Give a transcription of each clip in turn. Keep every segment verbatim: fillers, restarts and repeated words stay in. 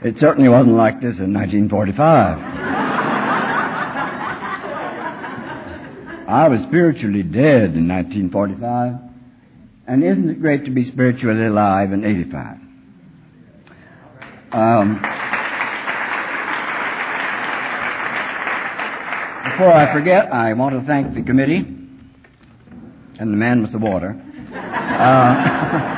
It certainly wasn't like this in nineteen forty-five. I was spiritually dead in nineteen forty-five. And isn't it great to be spiritually alive in eighty-five? Um, before I forget, I want to thank the committee and the man with the water. Uh,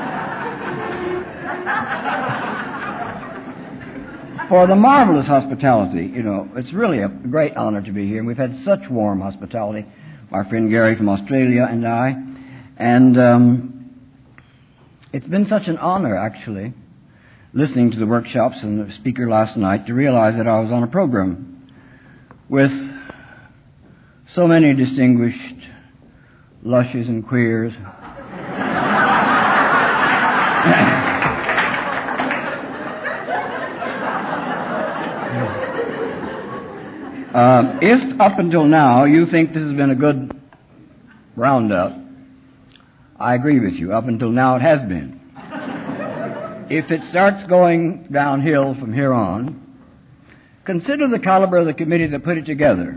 for the marvelous hospitality. You know, it's really a great honor to be here. And we've had such warm hospitality, our friend Gary from Australia and I. And um, it's been such an honor, actually, listening to the workshops and the speaker last night, to realize that I was on a program with so many distinguished lushes and queers. Uh, if up until now you think this has been a good roundup, I agree with you. Up until now it has been. If it starts going downhill from here on, consider the caliber of the committee that put it together.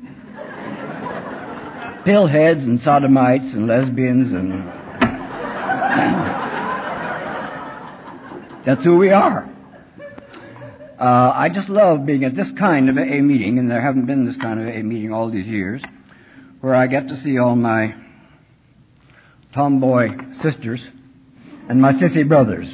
Pillheads and sodomites and lesbians and... That's who we are. Uh, I just love being at this kind of a meeting, and there haven't been this kind of a meeting all these years, where I get to see all my tomboy sisters and my sissy brothers.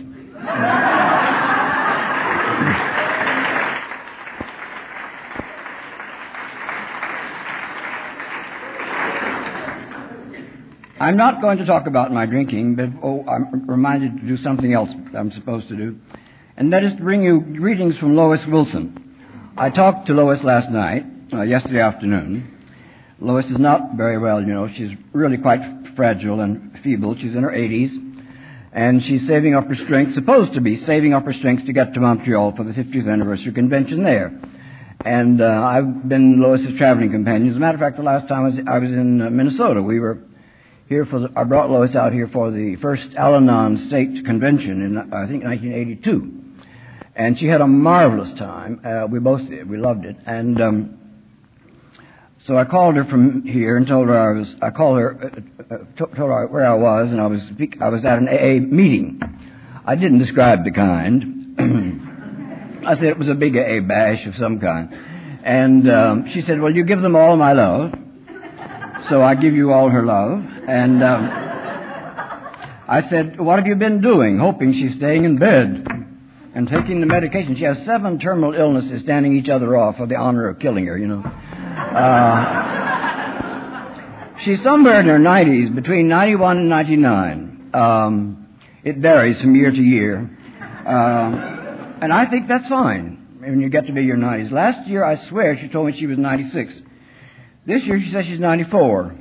I'm not going to talk about my drinking, but oh, I'm reminded to do something else I'm supposed to do. And that is to bring you greetings from Lois Wilson. I talked to Lois last night, uh, yesterday afternoon. Lois is not very well, you know. She's really quite fragile and feeble. She's in her eighties. And she's saving up her strength, supposed to be saving up her strength to get to Montreal for the fiftieth anniversary convention there. And uh, I've been Lois's traveling companion. As a matter of fact, the last time I was, I was in uh, Minnesota, we were here for the, I brought Lois out here for the first Al-Anon State Convention in, I think, nineteen eighty-two. And she had a marvelous time. Uh, we both did. We loved it. And um, so I called her from here and told her I was. I called her, uh, uh, told her where I was, and I was. I was at an A A meeting. I didn't describe the kind. I said it was a big A A bash of some kind. And um, she said, "Well, you give them all my love." So I give you all her love. And um, I said, "What have you been doing?" Hoping she's staying in bed and taking the medication. She has seven terminal illnesses standing each other off for the honor of killing her, you know. Uh, she's somewhere in her nineties, between ninety-one and ninety-nine. Um, it varies from year to year. Uh, and I think that's fine when you get to be your nineties. Last year, I swear, she told me she was ninety-six. This year, she says she's ninety-four.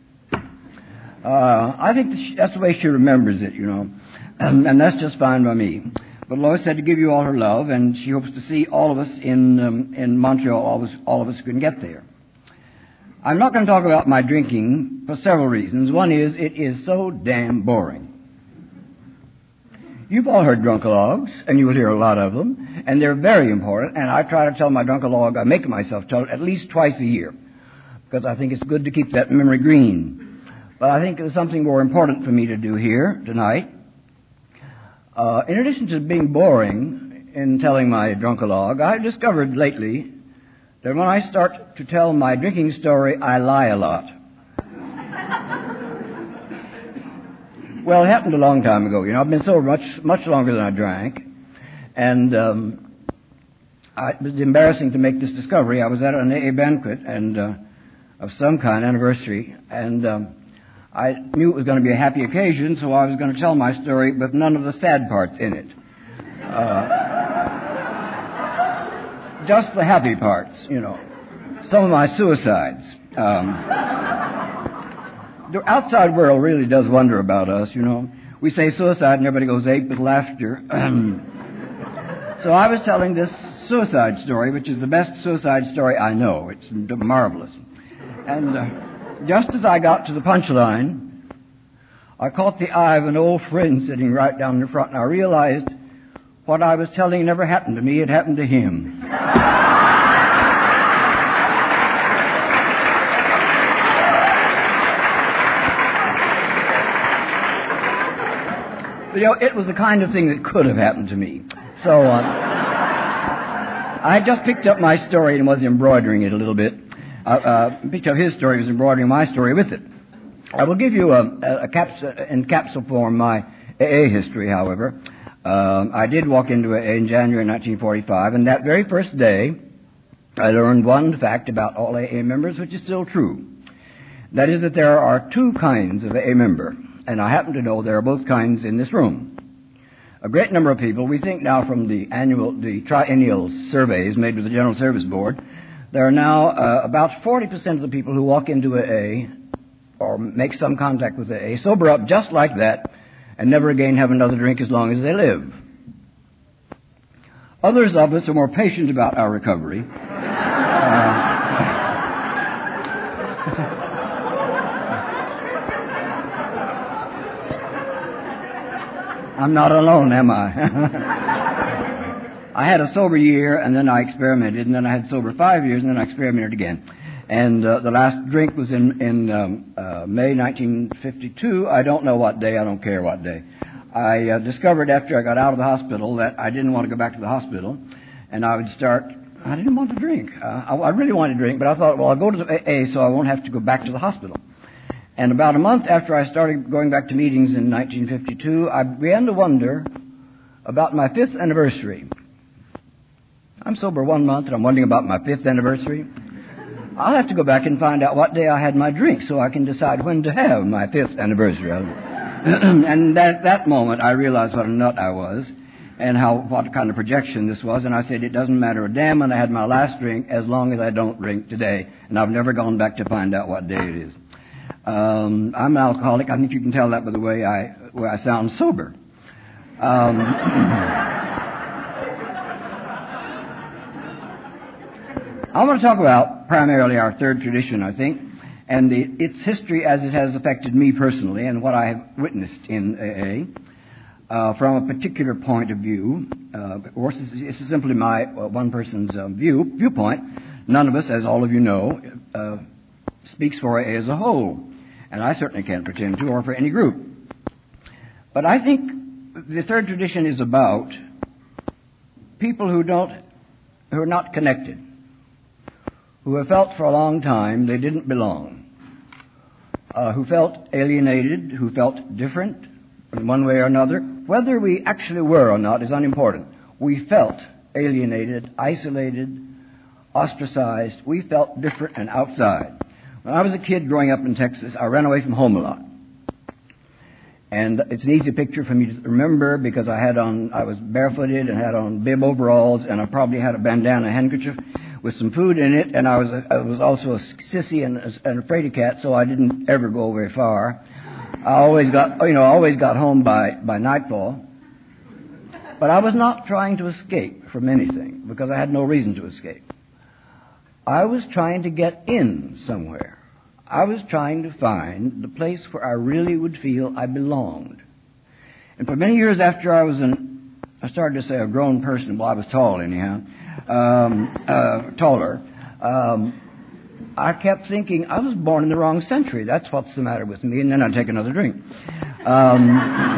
Uh, I think that's the way she remembers it, you know. Um, and that's just fine by me. But Lois said to give you all her love, and she hopes to see all of us in um, in Montreal, all of us, all of us who can get there. I'm not going to talk about my drinking for several reasons. One is, it is so damn boring. You've all heard drunkalogues, and you will hear a lot of them, and they're very important, and I try to tell my drunkalogue, I make myself tell it at least twice a year, because I think it's good to keep that memory green. But I think there's something more important for me to do here tonight. Uh, in addition to being boring in telling my drunkalogue, I've discovered lately that when I start to tell my drinking story, I lie a lot. Well, it happened a long time ago. You know, I've been so much, much longer than I drank. And um, I, it was embarrassing to make this discovery. I was at an A A banquet and uh, of some kind, anniversary, and um, I knew it was going to be a happy occasion, so I was going to tell my story with none of the sad parts in it. Uh, just the happy parts, you know. Some of my suicides. Um, the outside world really does wonder about us, you know. We say suicide and everybody goes ape with laughter. So I was telling this suicide story, which is the best suicide story I know. It's marvelous. And uh, just as I got to the punchline, I caught the eye of an old friend sitting right down in the front, and I realized what I was telling never happened to me, it happened to him. You know, it was the kind of thing that could have happened to me. So, uh, I just picked up my story and was embroidering it a little bit. Uh, uh, picked up his story, was embroidering my story with it. I will give you a, a, a caps, in capsule form my A A history, however. Uh, I did walk into A A in January nineteen forty-five, and that very first day, I learned one fact about all A A members, which is still true. That is that there are two kinds of A A member. And I happen to know there are both kinds in this room. A great number of people, we think now from the annual, the triennial surveys made with the General Service Board, there are now uh, about forty percent of the people who walk into A A or make some contact with A A sober up just like that and never again have another drink as long as they live. Others of us are more patient about our recovery. Uh, I'm not alone, am I? I had a sober year, and then I experimented, and then I had sober five years, and then I experimented again. And uh, the last drink was in, in um, uh, May nineteen fifty-two. I don't know what day. I don't care what day. I uh, discovered after I got out of the hospital that I didn't want to go back to the hospital, and I would start... I didn't want to drink. Uh, I, I really wanted to drink, but I thought, well, I'll go to the A A so I won't have to go back to the hospital. And about a month after I started going back to meetings in nineteen fifty-two, I began to wonder about my fifth anniversary. I'm sober one month, and I'm wondering about my fifth anniversary. I'll have to go back and find out what day I had my drink so I can decide when to have my fifth anniversary. And at that moment, I realized what a nut I was and how what kind of projection this was. And I said, it doesn't matter a damn when I had my last drink as long as I don't drink today. And I've never gone back to find out what day it is. Um, I'm an alcoholic. I think you can tell that by the way I, way I sound sober. Um, I want to talk about primarily our third tradition, I think, and the, its history as it has affected me personally and what I have witnessed in A A uh, from a particular point of view. Uh, of course, this is, this is simply my uh, one person's uh, view viewpoint. None of us, as all of you know, uh, speaks for A A as a whole. And I certainly can't pretend to, or for any group. But I think the third tradition is about people who don't, who are not connected, who have felt for a long time they didn't belong, uh, who felt alienated, who felt different in one way or another. Whether we actually were or not is unimportant. We felt alienated, isolated, ostracized. We felt different and outside. When I was a kid growing up in Texas, I ran away from home a lot. And it's an easy picture for me to remember because I had on, I was barefooted and had on bib overalls, and I probably had a bandana handkerchief with some food in it, and I was a, I was also a sissy and a, and a fraidy cat, so I didn't ever go very far. I always got, you know, I always got home by, by nightfall. But I was not trying to escape from anything because I had no reason to escape. I was trying to get in somewhere. I was trying to find the place where I really would feel I belonged. And for many years after I was an, I started to say a grown person, well, I was tall anyhow, um, uh, taller, um, I kept thinking I was born in the wrong century. That's what's the matter with me. And then I'd take another drink. Um,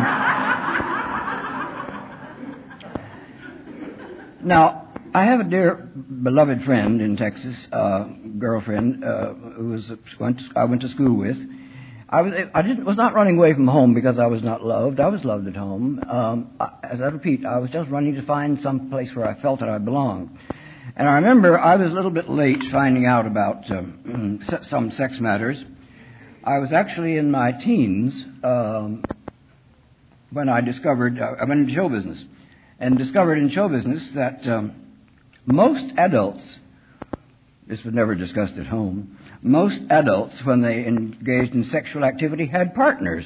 now, I have a dear, beloved friend in Texas, uh, girlfriend, uh, who was went to, I went to school with. I was I didn't was not running away from home because I was not loved. I was loved at home. Um, I, as I repeat, I was just running to find some place where I felt that I belonged. And I remember I was a little bit late finding out about um, some sex matters. I was actually in my teens um, when I discovered uh, I went into show business and discovered in show business that. Um, Most adults, this was never discussed at home, most adults, when they engaged in sexual activity, had partners.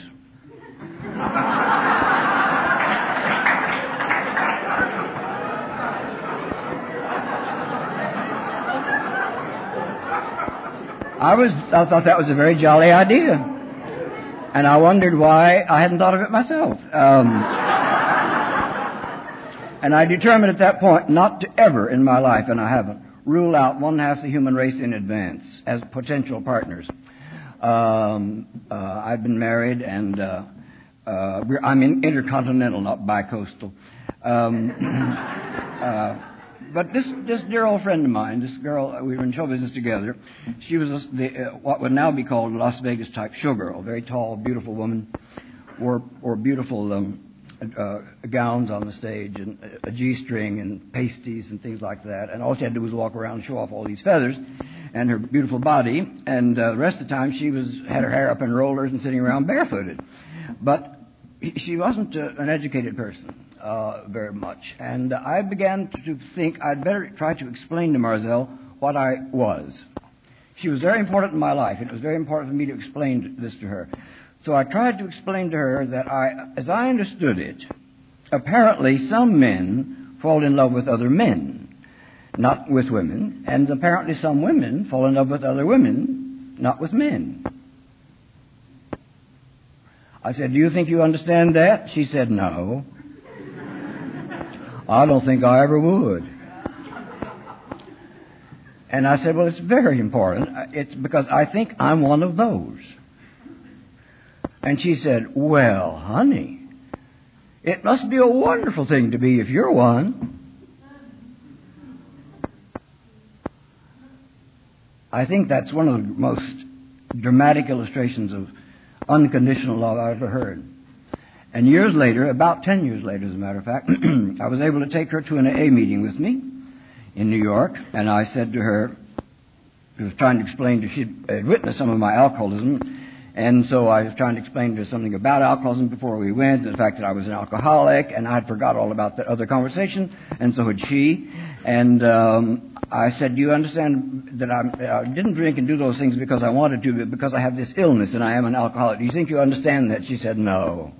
I was, I thought that was a very jolly idea. And I wondered why I hadn't thought of it myself. Um, And I determined at that point not to ever in my life, and I haven't, rule out one half the human race in advance as potential partners. Um, uh, I've been married, and uh, uh, we're, I'm in intercontinental, not bicoastal. Um, uh, but this this dear old friend of mine, this girl, we were in show business together. She was a, the, uh, what would now be called a Las Vegas type showgirl, very tall, beautiful woman, wore, wore beautiful um, uh, gowns on the stage and a, a G-string and pasties and things like that. And all she had to do was walk around and show off all these feathers and her beautiful body, and uh, the rest of the time she was had her hair up in rollers and sitting around barefooted. But she wasn't uh, an educated person uh, very much, and uh, I began to think I'd better try to explain to Marzelle what I was. She was very important in my life, and it was very important for me to explain this to her. So I tried to explain to her that I, as I understood it, apparently some men fall in love with other men, not with women, and apparently some women fall in love with other women, not with men. I said, do you think you understand that? She said, no. I don't think I ever would. And I said, well, it's very important. It's because I think I'm one of those. And she said, well, honey, it must be a wonderful thing to be if you're one. I think that's one of the most dramatic illustrations of unconditional love I've ever heard. And years later, about ten years later, as a matter of fact, I was able to take her to an A A meeting with me in New York, and I said to her, I was trying to explain to her, she'd witnessed some of my alcoholism, and so I was trying to explain to her something about alcoholism before we went, the fact that I was an alcoholic, and I'd forgot all about that other conversation, and so had she. And um, I said, do you understand that I'm, I didn't drink and do those things because I wanted to, but because I have this illness and I am an alcoholic? Do you think you understand that? She said, no.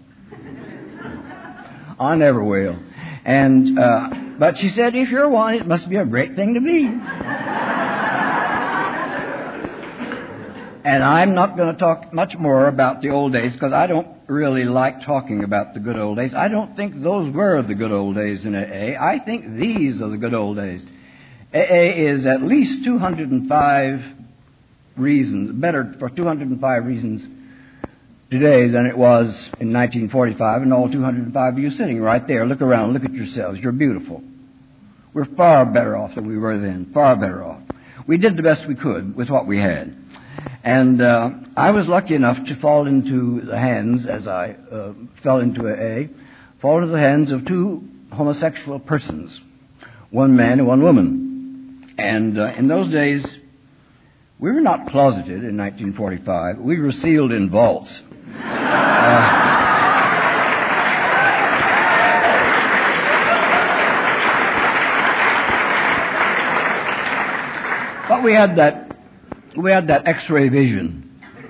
I never will. And uh, but she said, if you're one, it must be a great thing to be. And I'm not going to talk much more about the old days because I don't really like talking about the good old days. I don't think those were the good old days in A A. I think these are the good old days. A A is at least two hundred five reasons, better for two hundred five reasons today than it was in nineteen forty-five, and all two hundred five of you sitting right there. Look around, look at yourselves. You're beautiful. We're far better off than we were then, far better off. We did the best we could with what we had. And uh, I was lucky enough to fall into the hands, as I uh, fell into A A, fall into the hands of two homosexual persons, one man and one woman. And uh, in those days, we were not closeted in nineteen forty-five. We were sealed in vaults. Uh, but we had that We had that X-ray vision.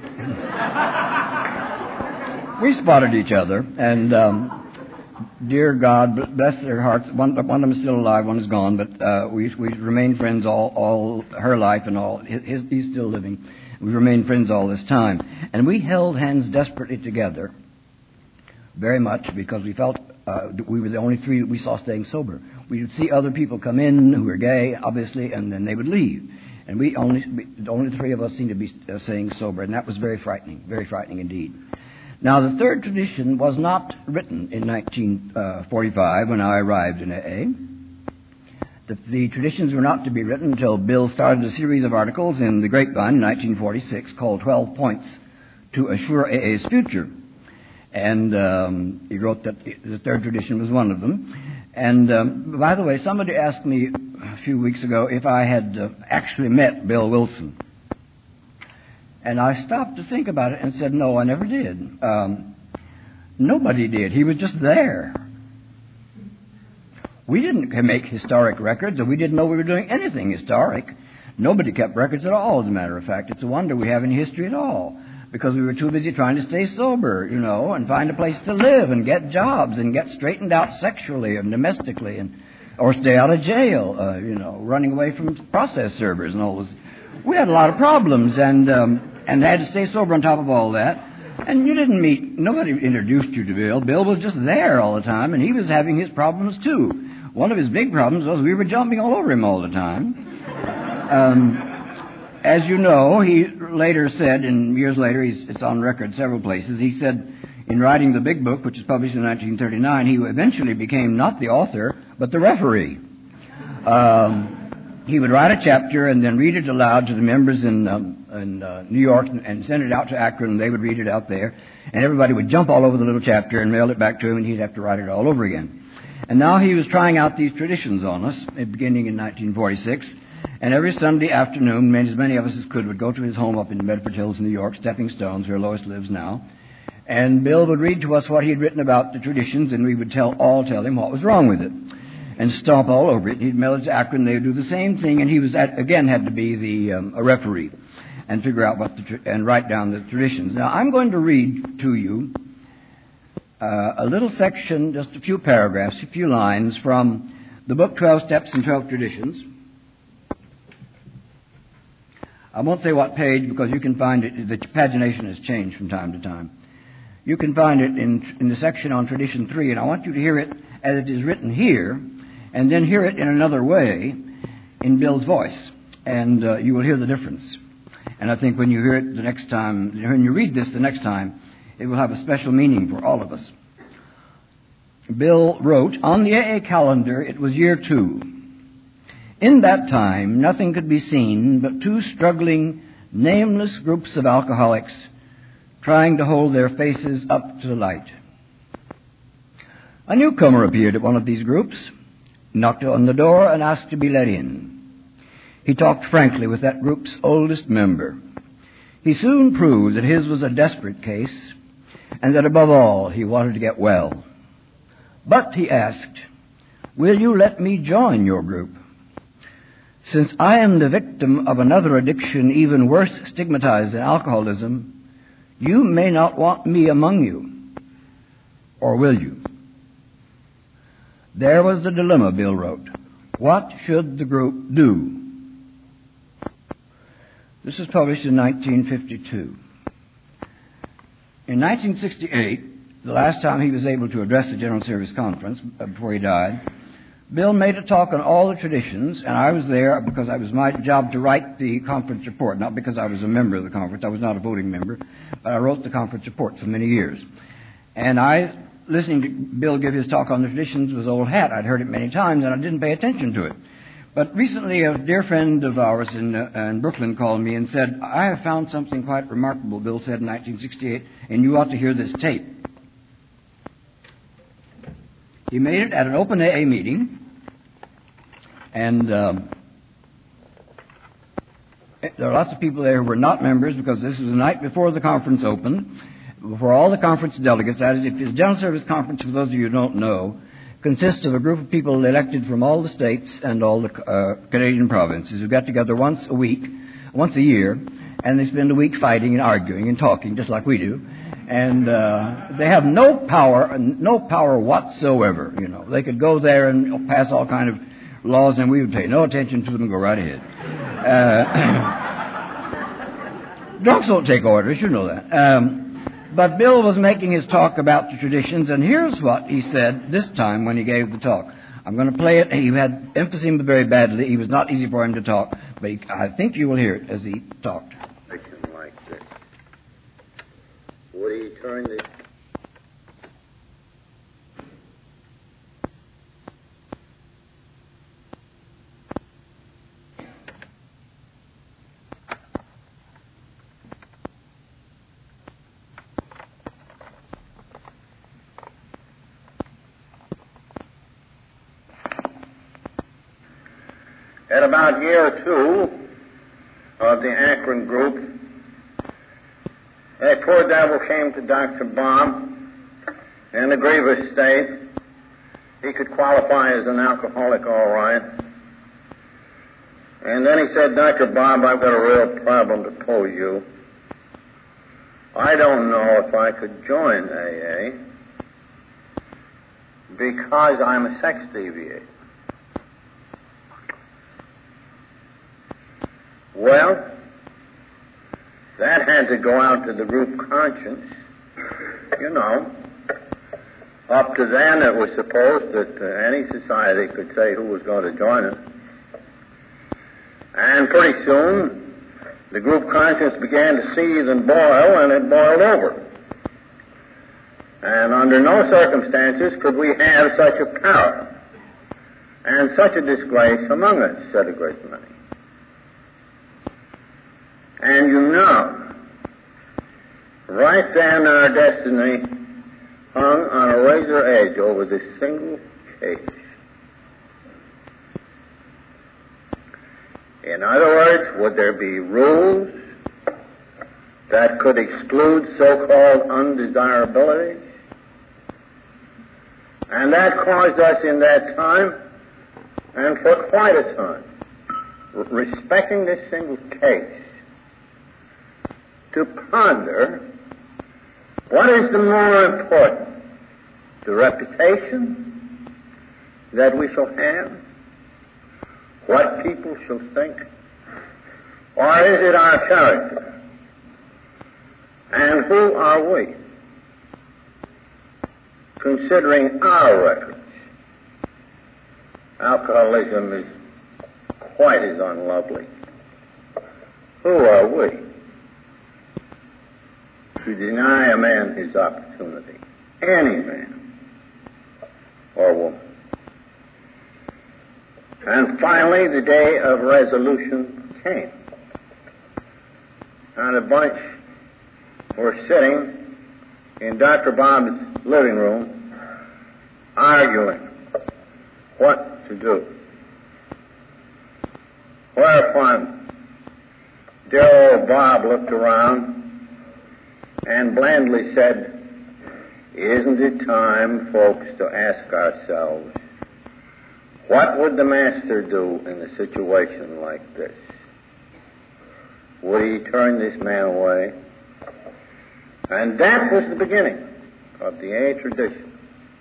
We spotted each other, and um, dear God, bless their hearts. One, one of them is still alive, one is gone, but uh, we we remained friends all, all her life and all. His, his, he's still living. We remained friends all this time, and we held hands desperately together, very much because we felt uh, we were the only three that we saw staying sober. We would see other people come in who were gay, obviously, and then they would leave. And we only, the only three of us seemed to be uh, staying sober, and that was very frightening, very frightening indeed. Now, the third tradition was not written in nineteen forty-five when I arrived in A A. The, the traditions were not to be written until Bill started a series of articles in the Grapevine in nineteen forty-six called twelve Points to Assure A A's Future. And um, he wrote that the third tradition was one of them. And um, by the way, somebody asked me a few weeks ago if I had uh, actually met Bill Wilson. And I stopped to think about it and said, no, I never did. Um, nobody did. He was just there. We didn't make historic records, and we didn't know we were doing anything historic. Nobody kept records at all, as a matter of fact. It's a wonder we have any history at all, because we were too busy trying to stay sober, you know, and find a place to live and get jobs and get straightened out sexually and domestically, and or stay out of jail, uh, you know, running away from process servers and all those. We had a lot of problems, and um, and had to stay sober on top of all that. And you didn't meet, nobody introduced you to Bill. Bill was just there all the time, and he was having his problems too. One of his big problems was we were jumping all over him all the time. Um, as you know, he later said, and years later, he's, it's on record several places, he said in writing the big book, which was published in nineteen thirty-nine, he eventually became not the author, but the referee. Um, he would write a chapter and then read it aloud to the members in, um, in uh, New York and, and send it out to Akron, and they would read it out there. And everybody would jump all over the little chapter and mail it back to him, and he'd have to write it all over again. And now he was trying out these traditions on us, beginning in nineteen forty-six. And every Sunday afternoon, as many of us as could would go to his home up in the Bedford Hills, New York, Stepping Stones, where Lois lives now. And Bill would read to us what he had written about the traditions, and we would tell all tell him what was wrong with it, and stomp all over it. He'd mail it to Akron. They would do the same thing, and he was at, again had to be the um, a referee and figure out what the tra- and write down the traditions. Now I'm going to read to you uh, a little section, just a few paragraphs, a few lines from the book Twelve Steps and Twelve Traditions. I won't say what page because you can find it. The pagination has changed from time to time. You can find it in, in the section on Tradition three, and I want you to hear it as it is written here, and then hear it in another way in Bill's voice, and uh, you will hear the difference. And I think when you hear it the next time, when you read this the next time, it will have a special meaning for all of us. Bill wrote, "On the A A calendar, it was year two. In that time, nothing could be seen but two struggling, nameless groups of alcoholics trying to hold their faces up to the light. A newcomer appeared at one of these groups, knocked on the door, and asked to be let in. He talked frankly with that group's oldest member. He soon proved that his was a desperate case, and that above all, he wanted to get well. But, he asked, 'Will you let me join your group? Since I am the victim of another addiction even worse stigmatized than alcoholism, you may not want me among you. Or will you?' There was the dilemma, Bill wrote. What should the group do?" This was published in nineteen fifty-two. In nineteen sixty-eight, the last time he was able to address the General Service Conference before he died, Bill made a talk on all the traditions, and I was there because it was my job to write the conference report, not because I was a member of the conference. I was not a voting member, but I wrote the conference report for many years. And I, listening to Bill give his talk on the traditions, was old hat. I'd heard it many times, and I didn't pay attention to it. But recently, a dear friend of ours in, uh, in Brooklyn called me and said, "I have found something quite remarkable," Bill said in nineteen sixty-eight, "and you ought to hear this tape." He made it at an open A A meeting, and um, there are lots of people there who were not members because this was the night before the conference opened, before all the conference delegates. That is, if the General Service Conference, for those of you who don't know, consists of a group of people elected from all the states and all the uh, Canadian provinces who get together once a week, once a year, and they spend a week fighting and arguing and talking, just like we do. And uh, they have no power, no power whatsoever. You know, they could go there and pass all kind of laws, and we would pay no attention to them and go right ahead. Uh, drunks don't take orders, you know that. Um, But Bill was making his talk about the traditions, and here's what he said this time when he gave the talk. I'm going to play it. He had emphysema very badly. It was not easy for him to talk, but he, I think you will hear it as he talked. Section like this. Would he turn this? At about year two of the Akron group, that poor devil came to Doctor Bob in a grievous state. He could qualify as an alcoholic all right. And then he said, "Doctor Bob, I've got a real problem to pose you. I don't know if I could join A A because I'm a sex deviant." Well, that had to go out to the group conscience, you know. Up to then, it was supposed that uh, any society could say who was going to join it. And pretty soon, the group conscience began to seethe and boil, and it boiled over. And under no circumstances could we have such a power and such a disgrace among us, said a great many. And you know, right then our destiny hung on a razor edge over this single case. In other words, would there be rules that could exclude so-called undesirabilities? And that caused us in that time, and for quite a time, respecting this single case, to ponder what is the more important, the reputation that we shall have, what people shall think, or is it our character? And who are we? Considering our records, alcoholism is quite as unlovely. Who are we to deny a man his opportunity? Any man or woman. And finally, the day of resolution came. And a bunch were sitting in Doctor Bob's living room, arguing what to do. Whereupon, dear old Bob looked around and blandly said, "Isn't it time, folks, to ask ourselves, what would the master do in a situation like this? Would he turn this man away?" And that was the beginning of the A A tradition,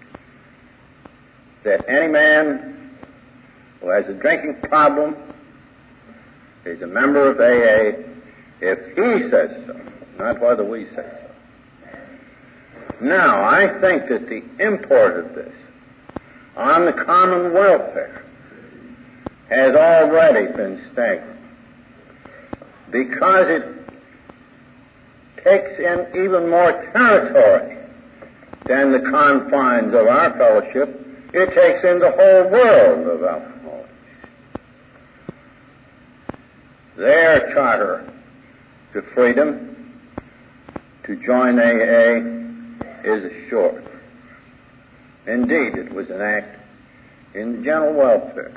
that any man who has a drinking problem is a member of A A if he says so, not whether we say so. Now, I think that the import of this on the common welfare has already been stated, because it takes in even more territory than the confines of our fellowship. It takes in the whole world of alcoholics. Their charter to freedom to join A A is assured. Indeed, it was an act in the general welfare.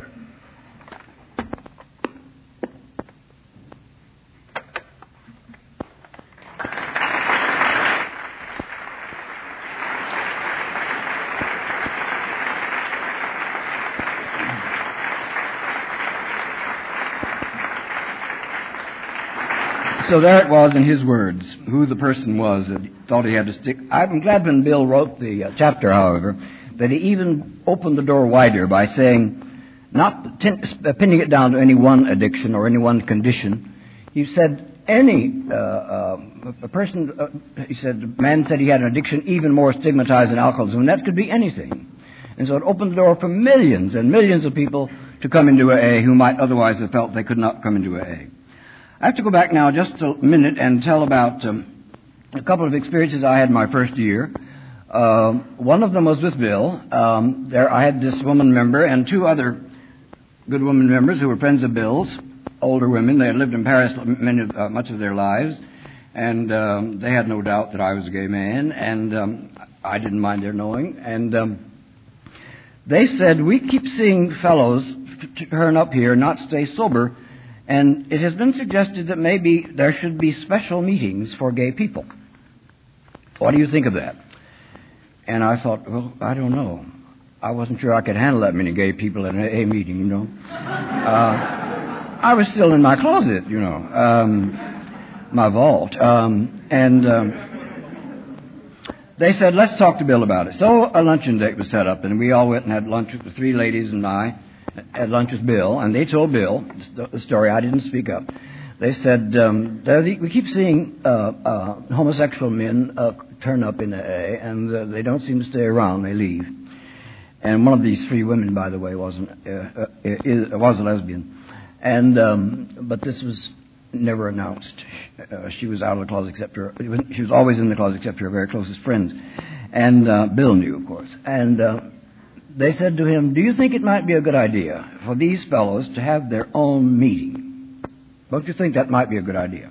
So there it was in his words, who the person was that thought he had to stick. I'm glad when Bill wrote the uh, chapter, however, that he even opened the door wider by saying, not tin- pinning it down to any one addiction or any one condition. He said any, uh, uh, a person, uh, he said, a man said he had an addiction even more stigmatized than alcoholism, and that could be anything. And so it opened the door for millions and millions of people to come into A A who might otherwise have felt they could not come into A A. I have to go back now just a minute and tell about um, a couple of experiences I had in my first year. Uh, one of them was with Bill. Um, there, I had this woman member and two other good women members who were friends of Bill's, older women. They had lived in Paris many, uh, much of their lives, and um, they had no doubt that I was a gay man, and um, I didn't mind their knowing. And um, they said, "We keep seeing fellows turn up here, not stay sober, and it has been suggested that maybe there should be special meetings for gay people. What do you think of that?" And I thought, well, I don't know. I wasn't sure I could handle that many gay people at an A A meeting, you know. Uh, I was still in my closet, you know, um, my vault. Um, and um, they said, let's talk to Bill about it. So a luncheon date was set up, and we all went and had lunch with the three ladies and I. Had lunch with Bill, and they told Bill the story. I didn't speak up. They said, um, we keep seeing uh, uh, homosexual men uh, turn up in A A, and uh, they don't seem to stay around. They leave. And one of these three women, by the way, wasn't uh, uh, is, was a lesbian. And um, but this was never announced. Uh, she was out of the closet except her. She was always in the closet except her very closest friends. And uh, Bill knew, of course. And uh, they said to him, "Do you think it might be a good idea for these fellows to have their own meeting? Don't you think that might be a good idea?"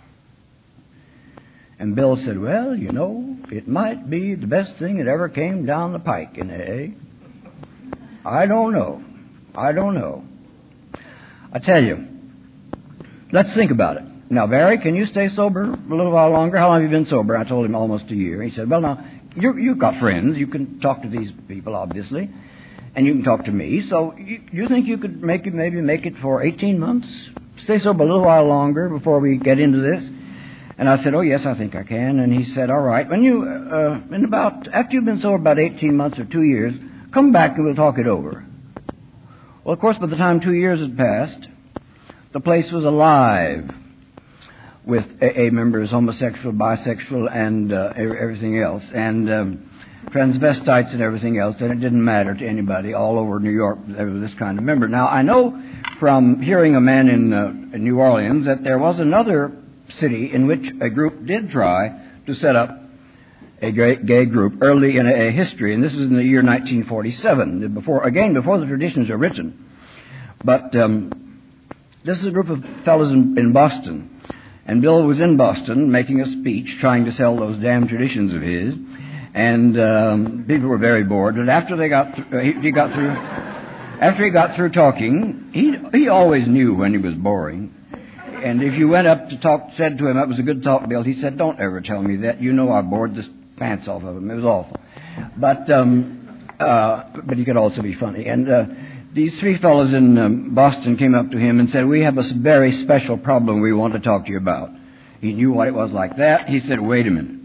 And Bill said, "Well, you know, it might be the best thing that ever came down the pike in A A. I don't know. I don't know. I tell you, let's think about it. Now, Barry, can you stay sober a little while longer? How long have you been sober?" I told him almost a year. He said, "Well, now, you, you've got friends. You can talk to these people, obviously, and you can talk to me. So you, you think you could make it, maybe make it for eighteen months? Stay sober a little while longer before we get into this?" And I said, "Oh, yes, I think I can." And he said, "All right. When you, uh, in about, after you've been sober about eighteen months or two years, come back and we'll talk it over." Well, of course, by the time two years had passed, the place was alive with A A members, homosexual, bisexual, and uh, everything else, and um, transvestites and everything else, and it didn't matter to anybody all over New York. There was this kind of member. Now, I know from hearing a man in, uh, in New Orleans that there was another city in which a group did try to set up a gay, gay group early in a, a history, and this was in the year nineteen forty-seven, before, again, before the traditions are written. But um, this is a group of fellows in, in Boston. And Bill was in Boston making a speech trying to sell those damn traditions of his. And um, people were very bored. And after they got th- uh, he, he got through after he got through talking, he he always knew when he was boring. And if you went up to talk, said to him, "That was a good talk, Bill," he said, "Don't ever tell me that. You know I bored the pants off of him. It was awful." But um, uh, but he could also be funny. And uh, these three fellows in um, Boston came up to him and said, "We have a very special problem we want to talk to you about." He knew what it was like that. He said, "Wait a minute.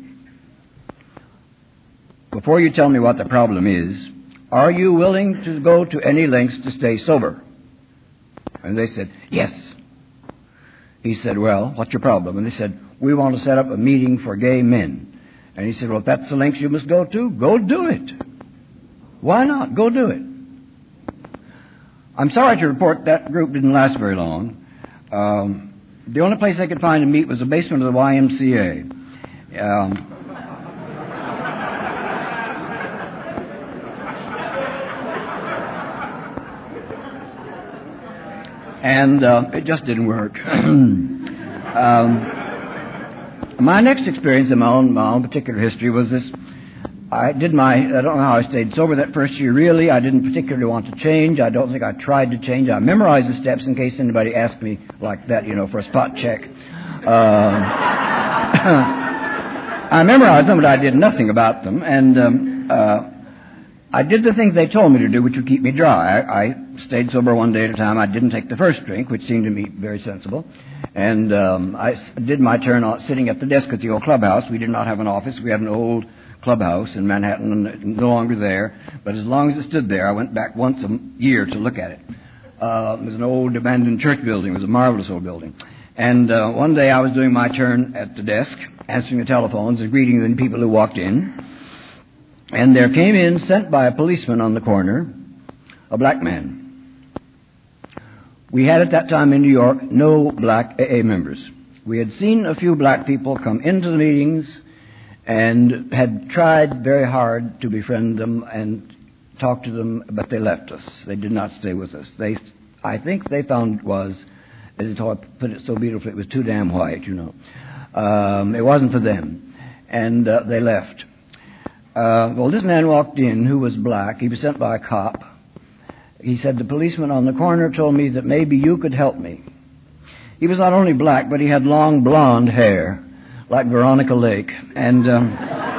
Before you tell me what the problem is, are you willing to go to any lengths to stay sober?" And they said, "Yes." He said, "Well, what's your problem?" And they said, "We want to set up a meeting for gay men." And he said, "Well, if that's the lengths you must go to, go do it. Why not? Go do it." I'm sorry to report that group didn't last very long. Um, the only place they could find to meet was the basement of the Y M C A. Um, and uh, it just didn't work. um, my next experience in my own, my own particular history was this. I did my, I don't know how I stayed sober that first year, really. I didn't particularly want to change. I don't think I tried to change. I memorized the steps in case anybody asked me like that, you know, for a spot check. Uh, I memorized them, but I did nothing about them. And um, uh, I did the things they told me to do, which would keep me dry. I, I stayed sober one day at a time. I didn't take the first drink, which seemed to me very sensible. And um, I did my turn on sitting at the desk at the old clubhouse. We did not have an office. We had an old clubhouse in Manhattan, no longer there, but as long as it stood there, I went back once a year to look at it. Uh, it was an old abandoned church building. It was a marvelous old building. And uh, one day I was doing my turn at the desk, answering the telephones and greeting the people who walked in, and there came in, sent by a policeman on the corner, a black man. We had at that time in New York no black A A members. We had seen a few black people come into the meetings and had tried very hard to befriend them and talk to them, but they left us. They did not stay with us. They, I think they found it was, as it put it so beautifully, it was too damn white, you know. Um, it wasn't for them. And uh, they left. Uh, well, this man walked in who was black. He was sent by a cop. He said, "The policeman on the corner told me that maybe you could help me." He was not only black, but he had long blonde hair, like Veronica Lake. And um,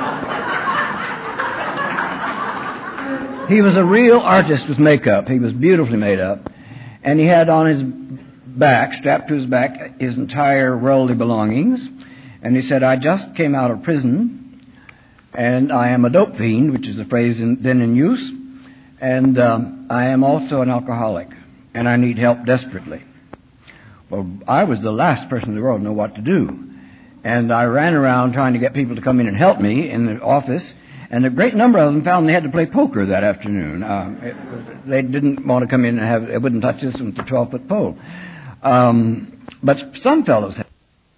he was a real artist with makeup. He was beautifully made up. And he had on his back, strapped to his back, his entire worldly belongings. And he said, "I just came out of prison, and I am a dope fiend," which is a phrase in, then in use. "And um, I am also an alcoholic, and I need help desperately." Well, I was the last person in the world to know what to do. And I ran around trying to get people to come in and help me in the office, and a great number of them found they had to play poker that afternoon. Um, it, they didn't want to come in and have, they wouldn't touch this with the twelve-foot pole. Um, but some fellows had.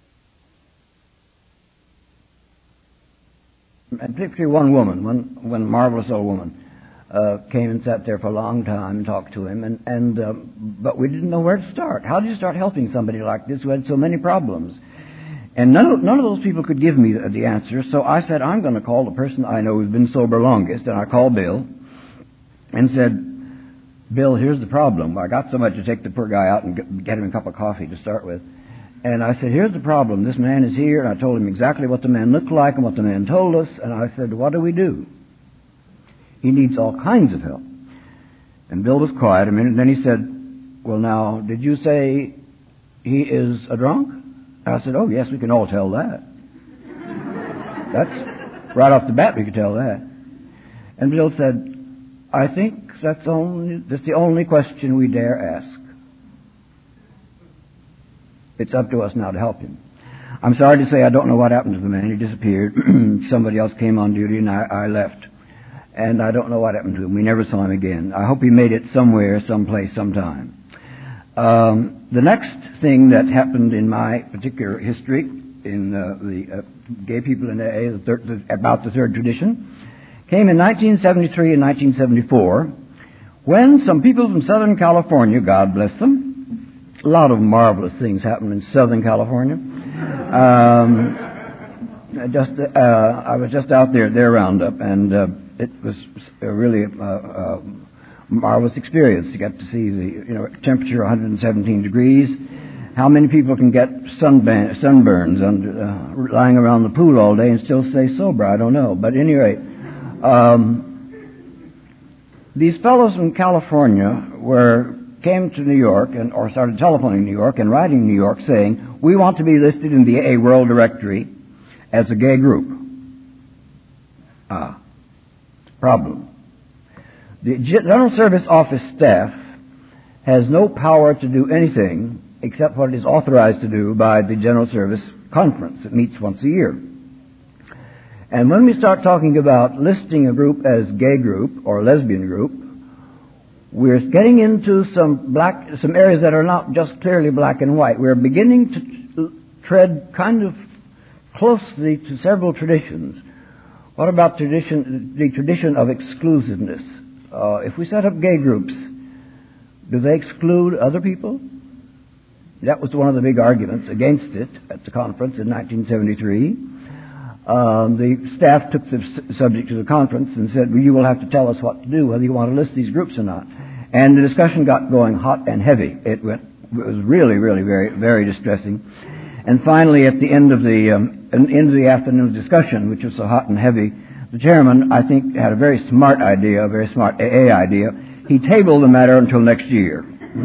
And particularly one woman, one, one marvelous old woman, uh, came and sat there for a long time and talked to him, and, and uh, but we didn't know where to start. How do you start helping somebody like this who had so many problems? And none of, none of those people could give me the, the answer, so I said, I'm going to call the person I know who's been sober longest, and I called Bill and said, Bill, here's the problem. I got somebody to take the poor guy out and get, get him a cup of coffee to start with. And I said, here's the problem. This man is here, and I told him exactly what the man looked like and what the man told us, and I said, what do we do? He needs all kinds of help. And Bill was quiet a minute, and then he said, well, now, did you say he is a drunk? I said, oh, yes, we can all tell that. That's, right off the bat, we could tell that. And Bill said, I think that's only, that's the only question we dare ask. It's up to us now to help him. I'm sorry to say I don't know what happened to the man. He disappeared. Somebody else came on duty, and I, I left. And I don't know what happened to him. We never saw him again. I hope he made it somewhere, someplace, sometime. Um, the next thing that happened in my particular history in uh, the uh, gay people in A A, the third, the, about the third tradition, came in nineteen seventy-three and nineteen seventy-four, when some people from Southern California, God bless them, a lot of marvelous things happened in Southern California. Um, just, uh, I was just out there at their roundup, and uh, it was a really uh, uh, marvelous experience to get to see the, you know, temperature one hundred seventeen degrees. How many people can get sunburn, sunburns under, uh, lying around the pool all day and still stay sober? I don't know. But at any rate, um, these fellows from California were came to New York and or started telephoning New York and writing New York saying, we want to be listed in the A A World Directory as a gay group. Ah, problem. The General Service Office staff has no power to do anything except what it is authorized to do by the General Service Conference. It meets once a year. And when we start talking about listing a group as gay group or lesbian group, we're getting into some black, some areas that are not just clearly black and white. We're beginning to tread kind of closely to several traditions. What about tradition, the tradition of exclusiveness? Uh, if we set up gay groups, do they exclude other people? That was one of the big arguments against it at the conference in nineteen seventy-three. Um, the staff took the s- subject to the conference and said, well, you will have to tell us what to do, whether you want to list these groups or not. And the discussion got going hot and heavy. It, went, it was really, really very, very distressing. And finally, at the end of the um, end of the afternoon's discussion, which was so hot and heavy, the chairman, I think, had a very smart idea, a very smart A A idea. He tabled the matter until next year.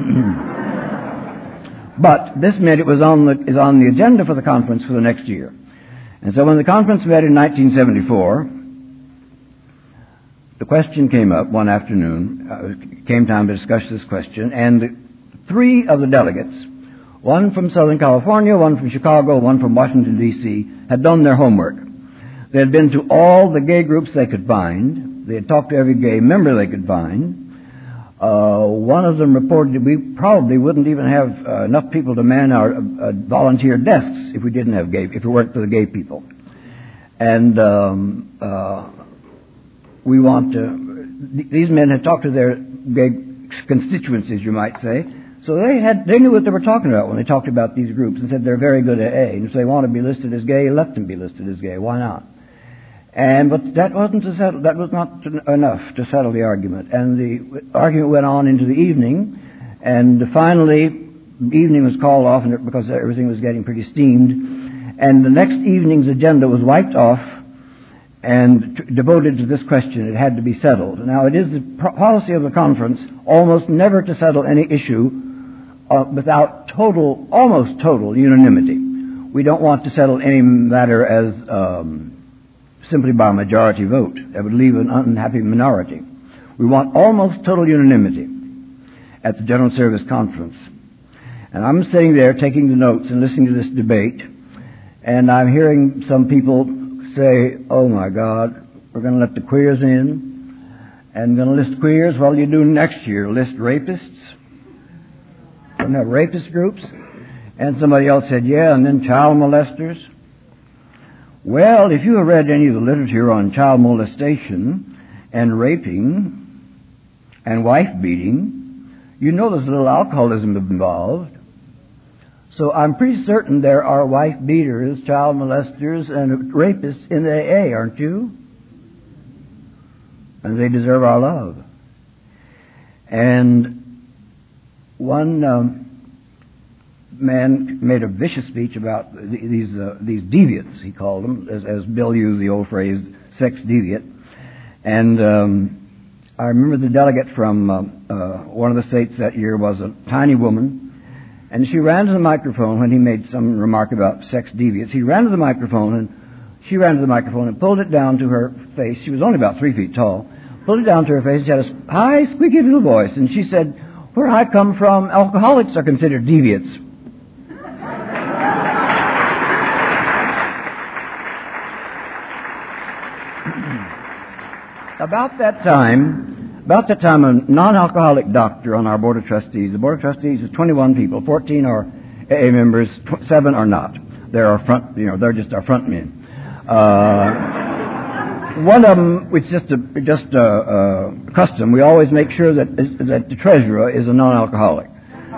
But this meant it was on the is on the agenda for the conference for the next year. And so when the conference met in nineteen seventy-four, the question came up one afternoon. Uh, it came time to discuss this question, and three of the delegates, one from Southern California, one from Chicago, one from Washington, D C, had done their homework. They had been to all the gay groups they could find. They had talked to every gay member they could find. Uh, one of them reported that we probably wouldn't even have uh, enough people to man our uh, volunteer desks if we didn't have gay, if it weren't for the gay people. And um, uh, we want to. Th- these men had talked to their gay constituencies, you might say. So they had they knew what they were talking about when they talked about these groups and said they're very good at A A. And if they want to be listed as gay, let them be listed as gay. Why not? And but that wasn't to settle. That was not to, enough to settle the argument. And the argument went on into the evening, and finally, the evening was called off because everything was getting pretty steamed. And the next evening's agenda was wiped off and t- devoted to this question. It had to be settled. Now, it is the pro- policy of the conference almost never to settle any issue uh, without total, almost total unanimity. We don't want to settle any matter as um, simply by a majority vote. That would leave an unhappy minority. We want almost total unanimity at the General Service Conference. And I'm sitting there taking the notes and listening to this debate, And I'm hearing some people say, oh my God, we're going to let the queers in, and going to list queers. What will you do next year? List rapists? Going to have rapist groups? And somebody else said, yeah, and then child molesters. Well, if you have read any of the literature on child molestation and raping and wife beating, you know there's a little alcoholism involved. So I'm pretty certain there are wife beaters, child molesters, and rapists in the A A, aren't you? And they deserve our love. And one um, man made a vicious speech about these uh, these deviants, he called them, as, as Bill used the old phrase, sex deviant. And um, I remember the delegate from uh, uh, one of the states that year was a tiny woman. And she ran to the microphone when he made some remark about sex deviants. He ran to the microphone, and she ran to the microphone and pulled it down to her face. She was only about three feet tall. Pulled it down to her face. She had a high, squeaky little voice. And she said, where I come from, alcoholics are considered deviants. About that time... About that time, a non-alcoholic doctor on our Board of Trustees. The Board of Trustees is twenty-one people. fourteen are A A members. Tw- seven are not. They're our front, you know, they're just our front men. Uh, one of them, it's just a, just a, a custom. We always make sure that, that the treasurer is a non-alcoholic.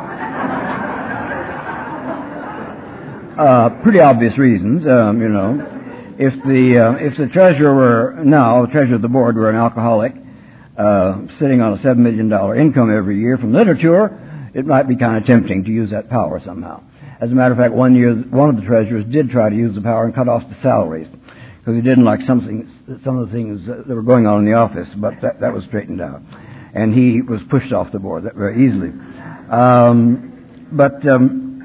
Uh, pretty obvious reasons, um, you know. If the, uh, if the treasurer were, now, the treasurer of the board were an alcoholic, Uh, sitting on a seven million dollars income every year from literature, it might be kind of tempting to use that power somehow. As a matter of fact, one year, one of the treasurers did try to use the power and cut off the salaries because he didn't like something, some of the things that were going on in the office, but that, that was straightened out. And he was pushed off the board that very easily. Um, but um,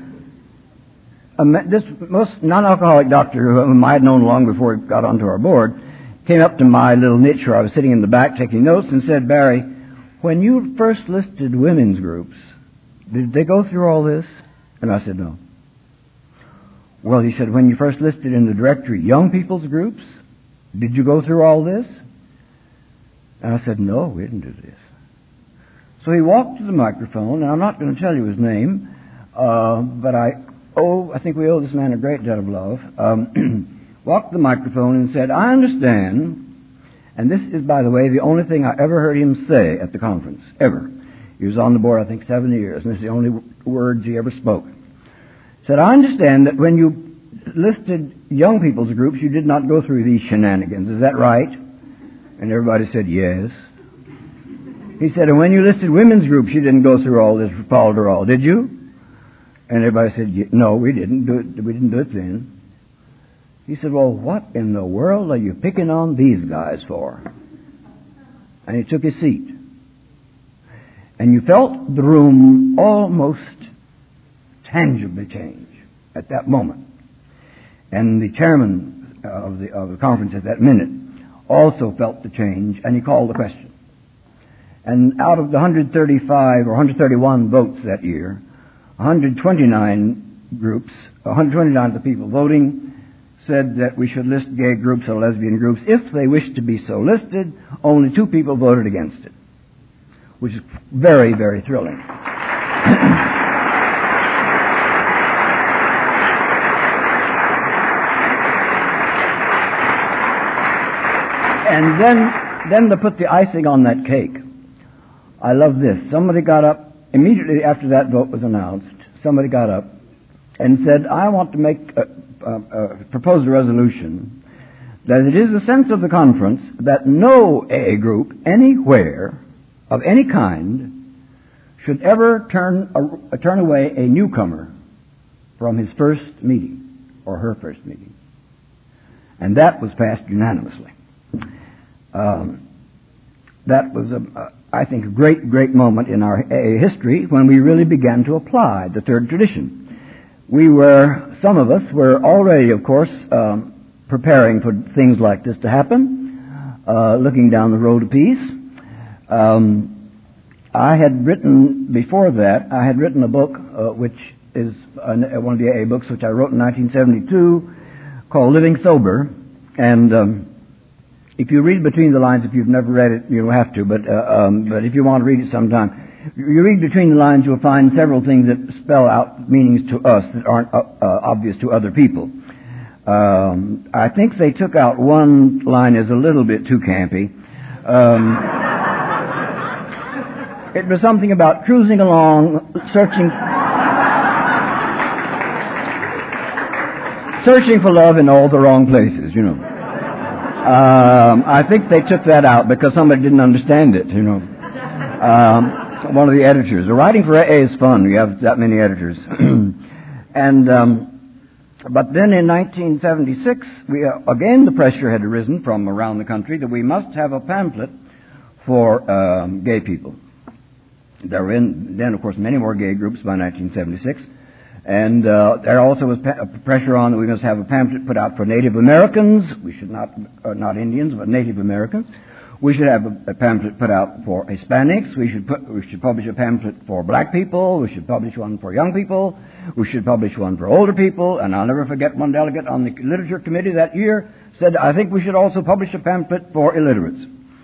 this most non-alcoholic doctor, whom I had known long before he got onto our board, came up to my little niche where I was sitting in the back taking notes and said, Barry, when you first listed women's groups, did they go through all this? And I said, no. Well, he said, when you first listed in the directory young people's groups, did you go through all this? And I said, no, we didn't do this. So he walked to the microphone, and I'm not going to tell you his name, uh, but I owe, I think we owe this man a great debt of love. Um, walked to the microphone and said, I understand, and this is, by the way, the only thing I ever heard him say at the conference, ever. He was on the board, I think, seven years, and this is the only w- words he ever spoke. He said, I understand that when you listed young people's groups, you did not go through these shenanigans. Is that right? And everybody said, yes. He said, and when you listed women's groups, you didn't go through all this falderall, did you? And everybody said, no, we didn't do it. We didn't do it then. He said, well, what in the world are you picking on these guys for? And he took his seat. And you felt the room almost tangibly change at that moment. And the chairman of the, of the conference at that minute also felt the change, and he called the question. And out of the one hundred thirty-five or one hundred thirty-one votes that year, one hundred twenty-nine groups, one hundred twenty-nine of the people voting said that we should list gay groups or lesbian groups. If they wished to be so listed, only two people voted against it, which is very, very thrilling. And then, then to put the icing on that cake, I love this. Somebody got up, immediately after that vote was announced, somebody got up and said, I want to make a, a, a propose a resolution that it is the sense of the conference that no A A group anywhere of any kind should ever turn, a, turn away a newcomer from his first meeting or her first meeting. And that was passed unanimously. Um, that was, a, a, I think, a great, great moment in our A A history when we really began to apply the third tradition. We were, some of us were already, of course, um, preparing for things like this to happen, uh, looking down the road of peace. Um, I had written, before that, I had written a book, uh, which is one of the A A books, which I wrote in nineteen seventy-two, called Living Sober, and um, if you read between the lines, if you've never read it, you don't have to, but uh, um, but if you want to read it sometime, you read between the lines, you'll find several things that spell out meanings to us that aren't uh, uh, obvious to other people. Um, I think they took out one line as a little bit too campy. Um, it was something about cruising along, searching, searching for love in all the wrong places, you know. Um, I think they took that out because somebody didn't understand it, you know. Um, one of the editors. The writing for A A is fun. We have that many editors. and um, But then in nineteen seventy-six, we, uh, again the pressure had arisen from around the country that we must have a pamphlet for um, gay people. There were in, then, of course, many more gay groups by nineteen seventy-six. And uh, there also was pa- pressure on that we must have a pamphlet put out for Native Americans. We should not, uh, not Indians, but Native Americans. We should have a, a pamphlet put out for Hispanics. We should put, we should publish a pamphlet for black people. We should publish one for young people. We should publish one for older people. And I'll never forget one delegate on the literature committee that year said, I think we should also publish a pamphlet for illiterates.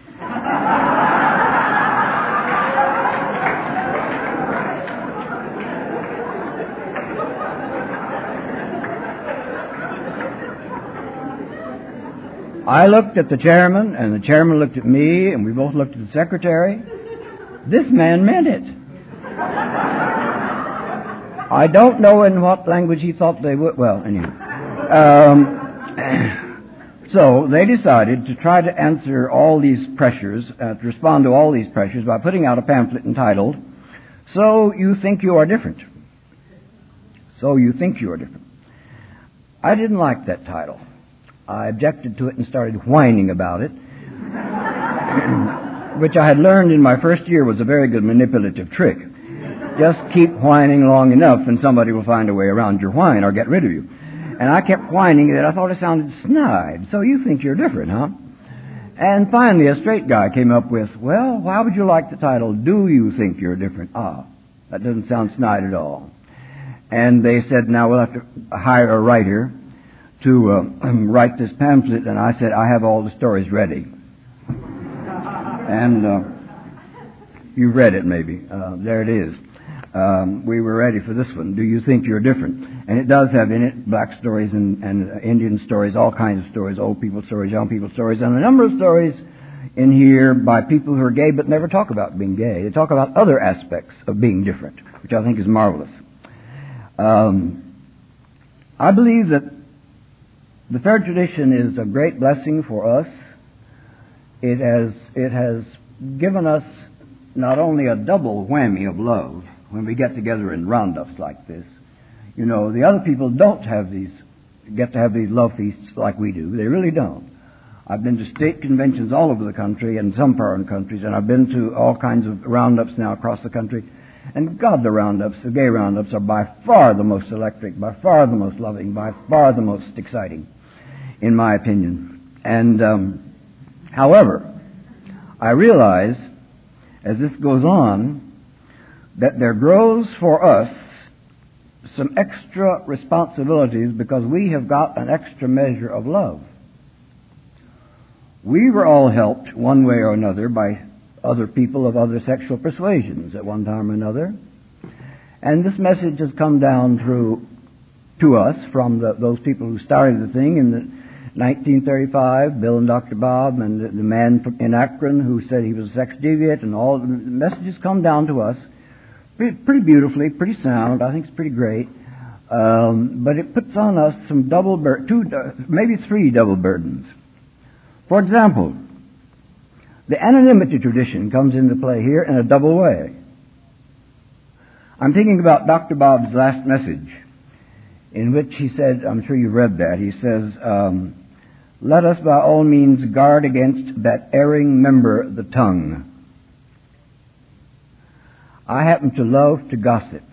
I looked at the chairman, and the chairman looked at me, and we both looked at the secretary. This man meant it. I don't know in what language he thought they would. Well, anyway. Um, so they decided to try to answer all these pressures, uh, to respond to all these pressures by putting out a pamphlet entitled, So You Think You Are Different. So You Think You Are Different. I didn't like that title. I objected to it and started whining about it, which I had learned in my first year was a very good manipulative trick. Just keep whining long enough and somebody will find a way around your whine or get rid of you. And I kept whining that I thought it sounded snide. So you think you're different, huh? And finally a straight guy came up with, well, why would you like the title, Do You Think You're Different? Ah, that doesn't sound snide at all. And they said, now we'll have to hire a writer to uh, write this pamphlet, and I said, I have all the stories ready. And uh, you read it, maybe. Uh, there it is. Um, we were ready for this one. Do you think you're different? And it does have in it black stories and, and uh, Indian stories, all kinds of stories, old people stories, young people stories, and a number of stories in here by people who are gay but never talk about being gay. They talk about other aspects of being different, which I think is marvelous. Um, I believe that the third tradition is a great blessing for us. It has, it has given us not only a double whammy of love when we get together in roundups like this. You know, the other people don't have these, get to have these love feasts like we do. They really don't. I've been to state conventions all over the country and some foreign countries, and I've been to all kinds of roundups now across the country. And God, the roundups, the gay roundups, are by far the most electric, by far the most loving, by far the most exciting, in my opinion. And, um, however, I realize, as this goes on, that there grows for us some extra responsibilities because we have got an extra measure of love. We were all helped one way or another by other people of other sexual persuasions at one time or another. And this message has come down through to us from the, those people who started the thing in the nineteen thirty-five, Bill and Doctor Bob, and the, the man from, in Akron who said he was a sex deviant, and all the messages come down to us pretty, pretty beautifully, pretty sound. I think it's pretty great. Um, but it puts on us some double, bur- two, uh, maybe three double burdens. For example, the anonymity tradition comes into play here in a double way. I'm thinking about Doctor Bob's last message, in which he said, I'm sure you've read that, he says, um, let us by all means guard against that erring member, the tongue. I happen to love to gossip.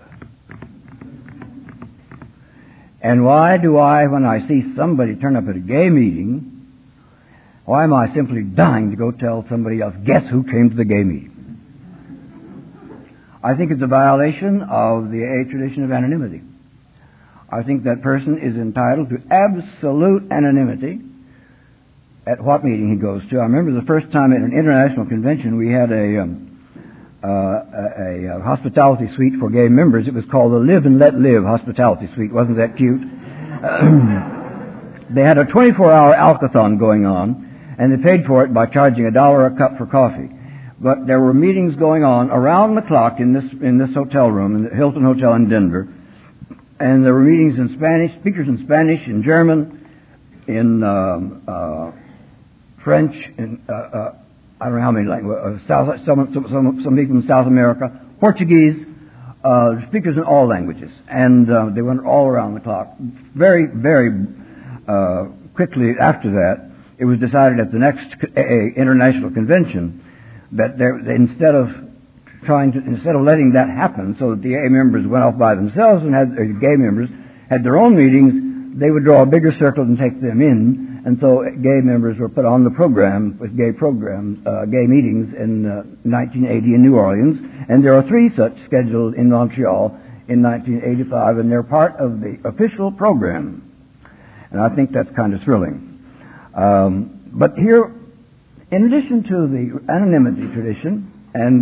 And why do I, when I see somebody turn up at a gay meeting, why am I simply dying to go tell somebody else, guess who came to the gay meeting? I think it's a violation of the A A tradition of anonymity. I think that person is entitled to absolute anonymity at what meeting he goes to. I remember the first time at an international convention we had a, um, uh, a, a hospitality suite for gay members. It was called the Live and Let Live Hospitality Suite. Wasn't that cute? They had a twenty-four hour alcothon going on, and they paid for it by charging a dollar a cup for coffee. But there were meetings going on around the clock in this in this hotel room, in the Hilton Hotel in Denver, and there were meetings in Spanish, speakers in Spanish, in German, in um, uh, French, in uh, uh, I don't know how many languages, uh, South, some, some some people in South America, Portuguese, uh, speakers in all languages, and uh, they went all around the clock. Very, very uh, quickly after that, it was decided at the next A A international convention that there, instead of trying to, instead of letting that happen, so that the A A members went off by themselves and had, uh, gay members had their own meetings, they would draw a bigger circle and take them in, and so gay members were put on the program with gay programs, uh, gay meetings in uh, nineteen eighty in New Orleans, and there are three such scheduled in Montreal in nineteen eighty-five, and they're part of the official program, and I think that's kind of thrilling. Um, but here, in addition to the anonymity tradition and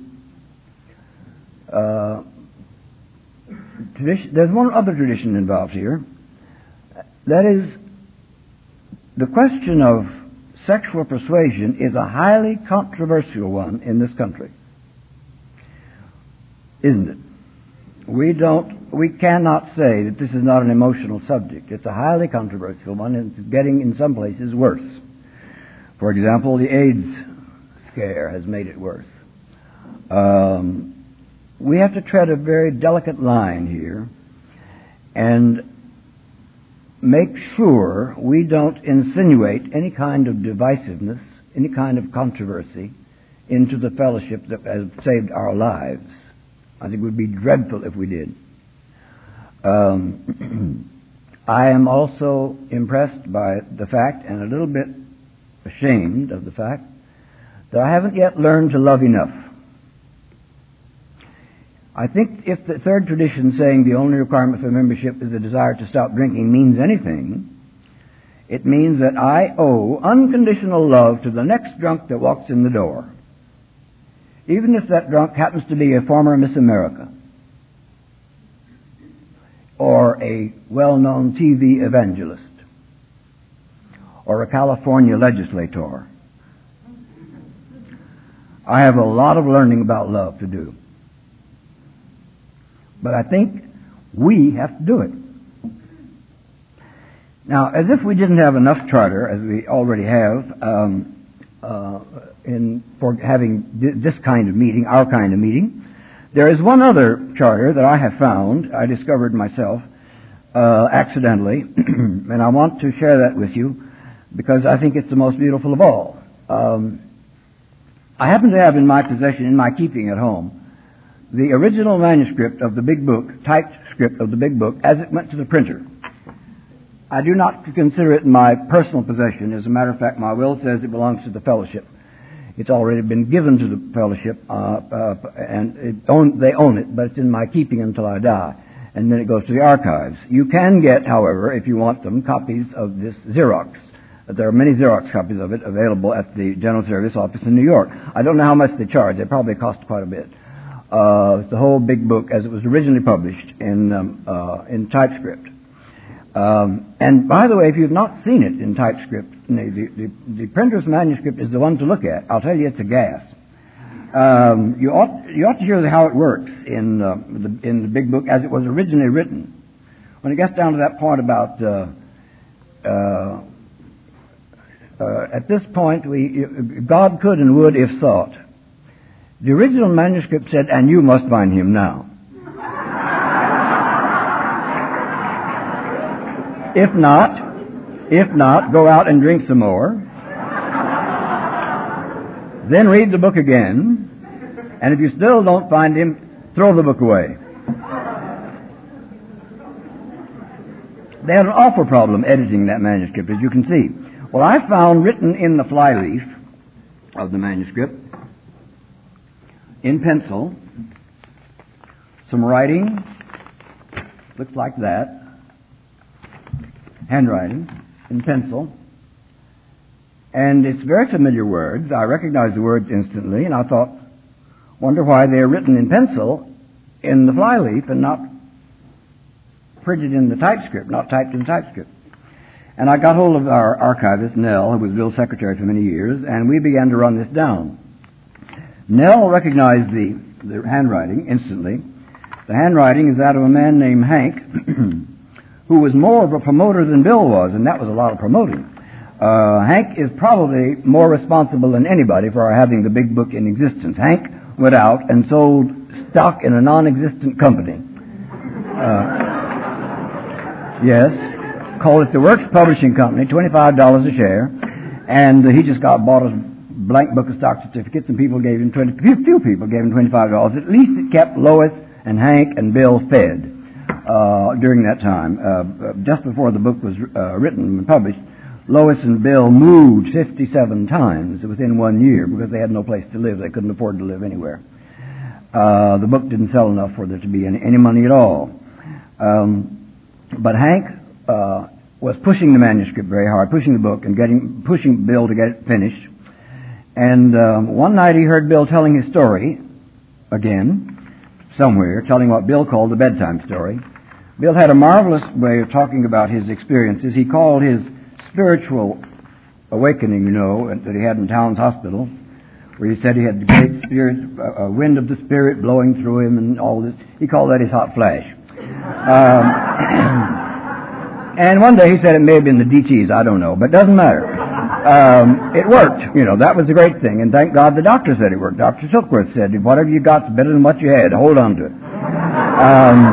the uh, tradition, there's one other tradition involved here. That is, the question of sexual persuasion is a highly controversial one in this country, isn't it? We don't, we cannot say that this is not an emotional subject. It's a highly controversial one, and it's getting in some places worse. For example, the AIDS scare has made it worse. Um, we have to tread a very delicate line here and make sure we don't insinuate any kind of divisiveness, any kind of controversy into the fellowship that has saved our lives. I think it would be dreadful if we did. Um, I am also impressed by the fact, and a little bit ashamed of the fact, that I haven't yet learned to love enough. I think if the third tradition saying the only requirement for membership is the desire to stop drinking means anything, it means that I owe unconditional love to the next drunk that walks in the door, even if that drunk happens to be a former Miss America or a well-known T V evangelist or a California legislator. I have a lot of learning about love to do. But I think we have to do it. Now, as if we didn't have enough charter, as we already have, um, uh, in for having th- this kind of meeting, our kind of meeting, there is one other charter that I have found, I discovered myself uh, accidentally, and I want to share that with you because I think it's the most beautiful of all. Um, I happen to have in my possession, in my keeping at home, the original manuscript of the Big Book, typed script of the Big Book, as it went to the printer. I do not consider it my personal possession. As a matter of fact, my will says it belongs to the fellowship. It's already been given to the fellowship, uh, uh, and it own, they own it, but it's in my keeping until I die. And then it goes to the archives. You can get, however, if you want them, copies of this Xerox. There are many Xerox copies of it available at the General Service Office in New York. I don't know how much they charge. They probably cost quite a bit. Uh, it's the whole Big Book as it was originally published in um, uh, in typescript. Um, and by the way, if you've not seen it in typescript, the, the, the printer's manuscript is the one to look at. I'll tell you, it's a gas. Um, you ought you ought to hear how it works in uh, the, in the Big Book as it was originally written. When it gets down to that point about uh, uh, uh, at this point, we God could and would if sought. The original manuscript said, "And you must find him now." If not, if not, go out and drink some more. Then read the book again. And if you still don't find him, throw the book away. They had an awful problem editing that manuscript, as you can see. Well, I found written in the flyleaf of the manuscript, in pencil, some writing, looks like that. handwriting in pencil. And it's very familiar words. I recognized the words instantly, and I thought, wonder why they're written in pencil in the flyleaf and not printed in the typescript, not typed in typescript. And I got hold of our archivist, Nell, who was Bill's secretary for many years, and we began to run this down. Nell recognized the, the handwriting instantly. The handwriting is that of a man named Hank, who was more of a promoter than Bill was, and that was a lot of promoting. Uh, Hank is probably more responsible than anybody for our having the big book in existence. Hank went out and sold stock in a non-existent company. Uh, yes, called it the Works Publishing Company, twenty-five dollars a share, and uh, he just got bought a blank book of stock certificates, and people gave him twenty. Few, few people gave him twenty-five dollars. At least it kept Lois and Hank and Bill fed uh, during that time. Uh, just before the book was uh, written and published, Lois and Bill moved fifty-seven times within one year because they had no place to live. They couldn't afford to live anywhere. Uh, the book didn't sell enough for there to be any, any money at all. Um, but Hank uh, was pushing the manuscript very hard, pushing the book and getting pushing Bill to get it finished. And um, one night he heard Bill telling his story again, somewhere, telling what Bill called the bedtime story. Bill had a marvelous way of talking about his experiences. He called his spiritual awakening, you know, that he had in Towns Hospital, where he said he had the great spirit, a uh, wind of the Spirit blowing through him and all this. He called that his hot flash. Um, and one day he said it may have been the D Ts, I don't know, but it doesn't matter. Um, it worked, you know, that was the great thing, and thank God the doctor said it worked. Doctor Silkworth said, whatever you got's better than what you had, hold on to it. Um,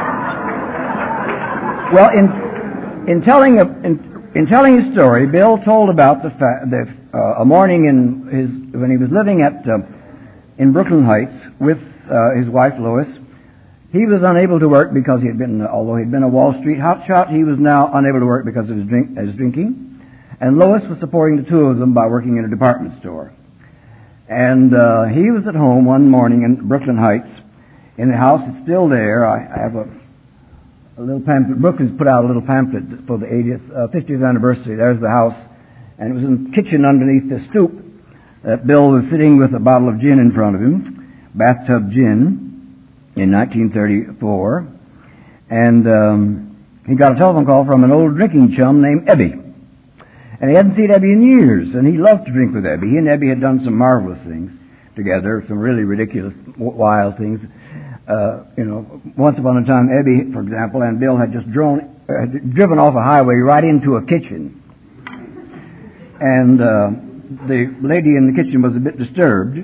well, in, in telling a, in, In telling his story, Bill told about the fact that uh, a morning in his when he was living at uh, in Brooklyn Heights with uh, his wife Lois, he was unable to work because he had been, although he'd been a Wall Street hotshot, he was now unable to work because of his, drink, his drinking. And Lois was supporting the two of them by working in a department store. And uh, he was at home one morning in Brooklyn Heights, in the house. It's still there. I, I have a. A little pamphlet. Brooklyn's put out a little pamphlet for the eightieth, uh, fiftieth anniversary. There's the house, and it was in the kitchen underneath the stoop that Bill was sitting with a bottle of gin in front of him, bathtub gin, in nineteen thirty-four, and um, he got a telephone call from an old drinking chum named Ebby, and he hadn't seen Ebby in years, and he loved to drink with Ebby. He and Ebby had done some marvelous things together, some really ridiculous, wild things. Uh, you know, once upon a time, Ebby, for example, and Bill had just drone, uh, driven off a highway right into a kitchen. And uh, the lady in the kitchen was a bit disturbed.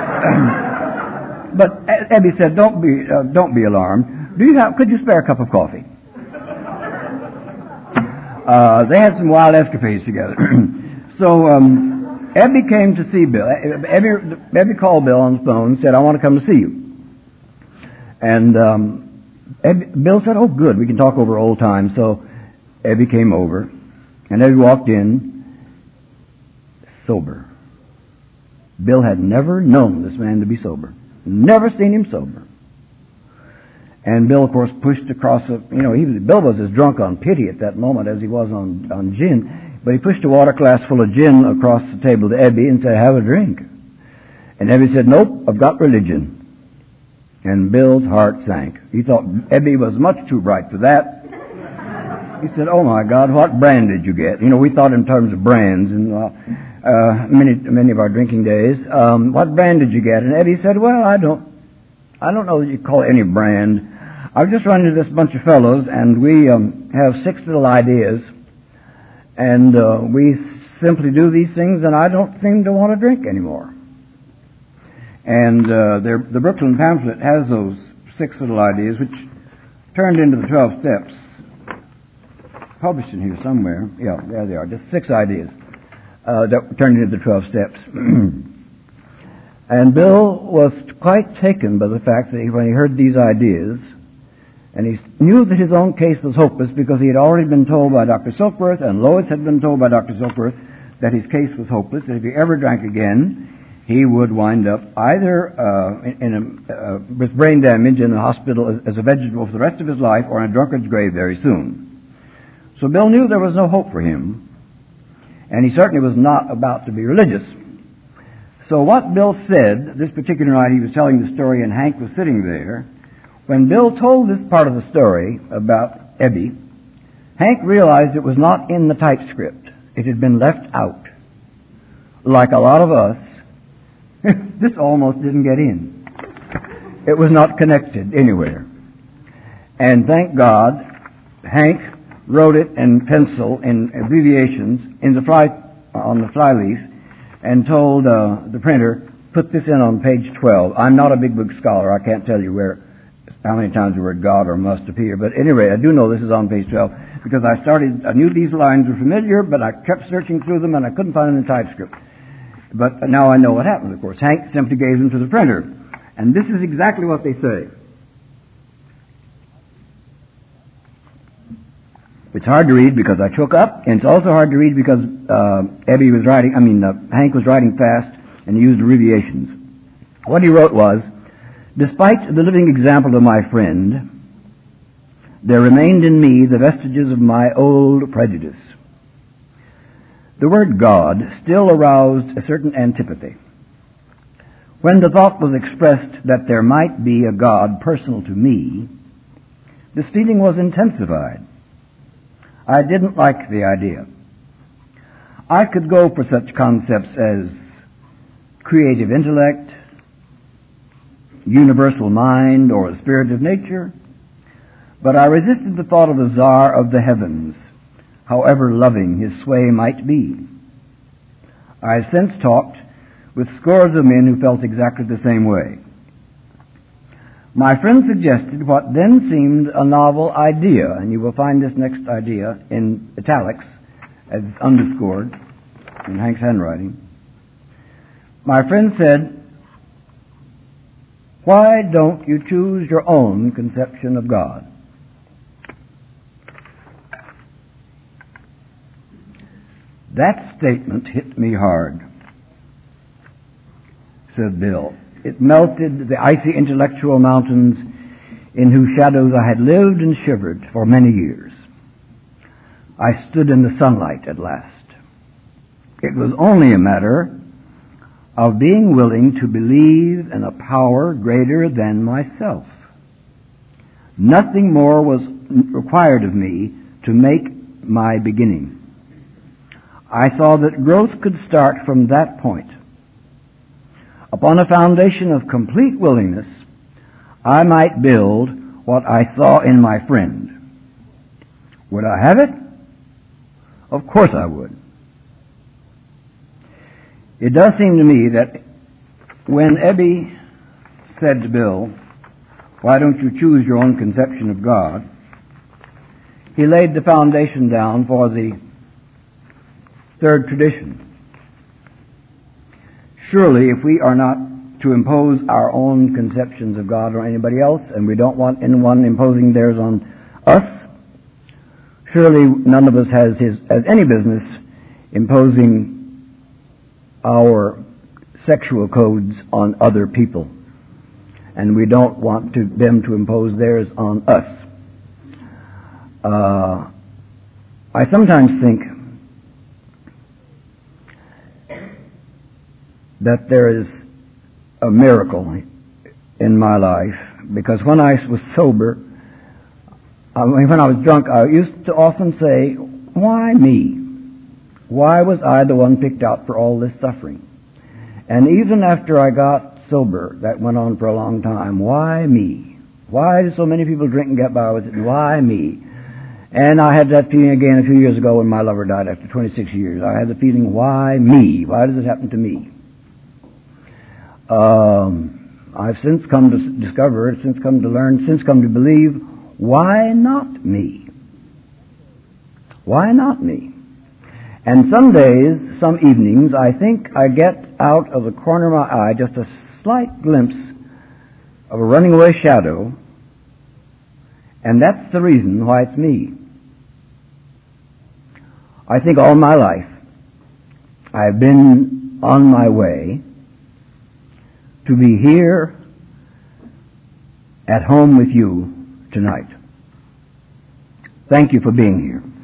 But Ebby said, don't be, uh, don't be alarmed. Do you have, could you spare a cup of coffee? Uh, they had some wild escapades together. So um, Ebby came to see Bill. Ebby, Ebby called Bill on the phone and said, I want to come to see you. And um, Ebby, Bill said, oh, good, we can talk over old times. So Ebby came over, and Ebby walked in, sober. Bill had never known this man to be sober. Never seen him sober. And Bill, of course, pushed across a, you know, he was, Bill was as drunk on pity at that moment as he was on, on gin. But he pushed a water glass full of gin across the table to Ebby and said, have a drink. And Ebby said, nope, I've got religion. And Bill's heart sank. He thought Ebby was much too bright for that. He said, oh my God, what brand did you get? You know, we thought in terms of brands in uh, uh, many many of our drinking days. Um, what brand did you get? And Ebby said, well, I don't, I don't know that you call it any brand. I've just run into this bunch of fellows, and we um, have six little ideas, and uh, we simply do these things, and I don't seem to want to drink anymore. And uh, the Brooklyn pamphlet has those six little ideas, which turned into the twelve steps. Published in here somewhere. Yeah, there they are. Just six ideas uh, that turned into the twelve steps. And Bill was quite taken by the fact that he, when he heard these ideas, and he knew that his own case was hopeless because he had already been told by Doctor Silkworth, and Lois had been told by Doctor Silkworth, that his case was hopeless, that if he ever drank again, he would wind up either uh, in, in a, uh, with brain damage in a hospital as, as a vegetable for the rest of his life, or in a drunkard's grave very soon. So Bill knew there was no hope for him, and he certainly was not about to be religious. So what Bill said, this particular night he was telling the story and Hank was sitting there, when Bill told this part of the story about Ebby, Hank realized it was not in the typescript. It had been left out. Like a lot of us, this almost didn't get in. It was not connected anywhere. And thank God, Hank wrote it in pencil, in abbreviations, in the fly, on the flyleaf, and told uh, the printer, put this in on page twelve. I'm not a big book scholar. I can't tell you where, how many times the word God or must appear. But anyway, I do know this is on page twelve because I started, I knew these lines were familiar, but I kept searching through them and I couldn't find them in the typescript. But now I know what happened, of course. Hank simply gave them to the printer. And this is exactly what they say. It's hard to read because I choke up, and it's also hard to read because uh, Ebby was writing, I mean, uh, Hank was writing fast and he used abbreviations. What he wrote was, despite the living example of my friend, there remained in me the vestiges of my old prejudice. The word God still aroused a certain antipathy. When the thought was expressed that there might be a God personal to me, this feeling was intensified. I didn't like the idea. I could go for such concepts as creative intellect, universal mind, or a spirit of nature, but I resisted the thought of a czar of the heavens, however loving his sway might be. I have since talked with scores of men who felt exactly the same way. My friend suggested what then seemed a novel idea, and you will find this next idea in italics, as it's underscored in Hank's handwriting. My friend said, why don't you choose your own conception of God? That statement hit me hard, said Bill. It melted the icy intellectual mountains in whose shadows I had lived and shivered for many years. I stood in the sunlight at last. It was only a matter of being willing to believe in a power greater than myself. Nothing more was required of me to make my beginning. I saw that growth could start from that point. Upon a foundation of complete willingness, I might build what I saw in my friend. Would I have it? Of course I would. It does seem to me that when Ebby said to Bill, why don't you choose your own conception of God, he laid the foundation down for the third tradition. Surely, if we are not to impose our own conceptions of God or anybody else, and we don't want anyone imposing theirs on us, surely none of us has his, has any business imposing our sexual codes on other people. And we don't want to, them to impose theirs on us. Uh, I sometimes think that there is a miracle in my life, because when I was sober, I mean, when I was drunk, I used to often say, why me? Why was I the one picked out for all this suffering? And even after I got sober, that went on for a long time, why me? Why do so many people drink and get by with it? Why me? And I had that feeling again a few years ago when my lover died after twenty-six years. I had the feeling, why me? Why does it happen to me? Um, I've since come to discover, since come to learn, since come to believe, why not me? Why not me? And some days, some evenings, I think I get out of the corner of my eye just a slight glimpse of a running away shadow, and that's the reason why it's me. I think all my life I've been on my way to be here at home with you tonight. Thank you for being here.